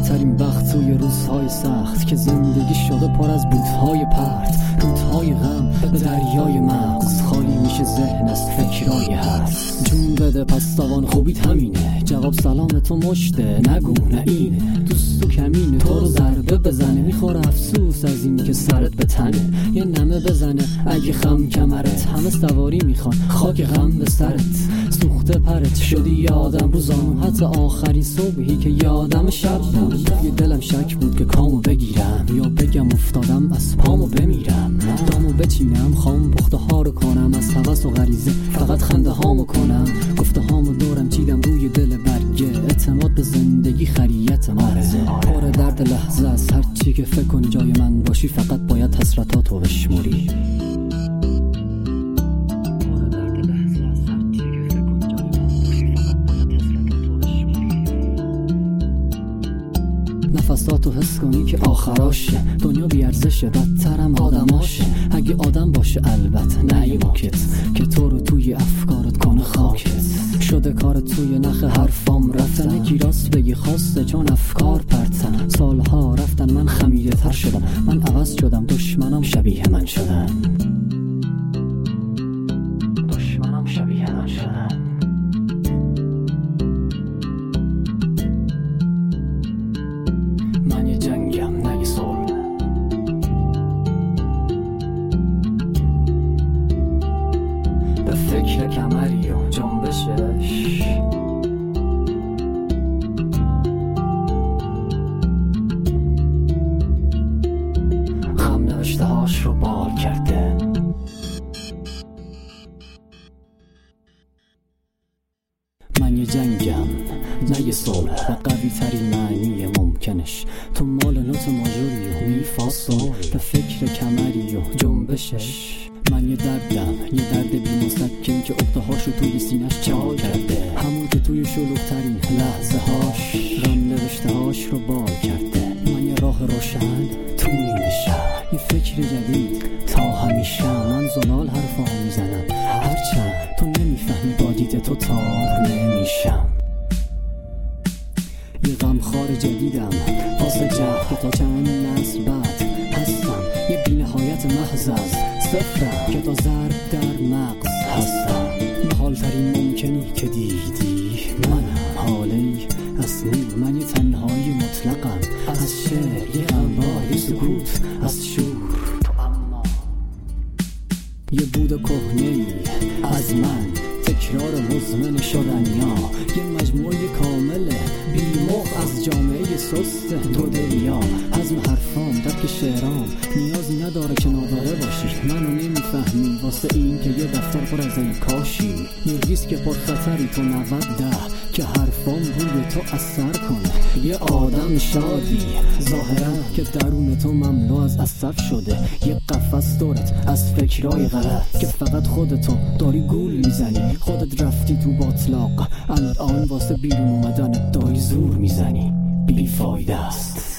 ترین وقت توی روزهای سخت که زندگی شده پر از بوتهای پرت، رودهای غم به دریای مغز خالی میشه ذهن از فکرای هست. جون بده پس توان خوبیت همینه، جواب سلام تو مشته نگو نه اینه، دوست تو کمینه تو رو ضربه بزنه، میخوره افسوس از این که سرت به تنه، یه نمه بزنه اگه خم کمرت، همه سواری میخوان خاک غم به سرت، سوخته پرت شدی یادم روزانو، حتی آخرین صبحی که یادم شب بود، یه دلم شک بود که کامو بگیرم یا بگم افتادم از پامو بمیرم، دامو بچینم خام پخته ها رو کنم، از هوس و غریزه فقط خنده هامو کنم، گفته هامو دورم چیدم روی دل برگه، اعتماد به زندگی خریت ماره، پر درد لحظه از هر چی که فکر کنی جای من باشی، فقط باید حسرتاتو بشموری. نفساتو حس کنی که آخراشه، دنیا بیارزشه بدترم آدماشه، اگه آدم باشه البته نه یه موکت که تو رو توی افکارت کنه خاکت، شده کار توی نخ حرفام رفتن، یکی راست بگی خواسته چون افکار پرتن، سالها رفتن من خمیده تر شدم، من عوض شدم دشمنام شبیه من شدن، دشمنام شبیه من شدن. من یه جنگم نه یه صلح، به فکر کمری و جنبشش، غم نوشته هاش رو بال کرده. من یه جنگم نه یه صلح، به قوی ترین معنی ممکنش، تو مال نوت ماژوری و می فا صلح، به فکر کمری و جنبشش. من یه دردم یه درد بی مسکن که عقده هاشو توی سینش چال کرده، همون که توی شلوغ ترین لحظه هاش غم نوشته هاش رو بال کرده. من یه راه روشن تو نیمه شب، یه فکر جدید تا همیشه، من زلال حرفا میزنم هرچند تو نمیفهمی، با دید تو تار نمیشم، یه غمخوار جدیدم واسه جهد که تا چند نسل بعد هستم، یه بی‌نهایت محض از صفرم که تا ضرب در مغز هستم، محال ترین ممکنی که دیدی منم، حالی اصلی من یه تنهایی مطلقم، از شعر یه انبار یه سکوت از شور، تو اما یه بود کهنه‌ای از من، تکرار مزمن شدنیا، یه مجموعه کامل بی‌مخ از جامعه سست تو دلیا، حزم حرفام درک شعرام نیازی نداره که ناداره باشی، منو نمیفهمی واسه این که یه دفتر پر از این کاشی، نرگیس که پر خطری تو 90 که حرفام روی تو اثر کنه، یه آدم شادی ظاهرا که درون تو مملو از عصب شده، یه قفس دورت از فکرای غلط که فقط خودتو داری گول میزنی، خودت رفتی تو باطلاق الان واسه بیرون اومدن داری زور میزنی، بی فایده است.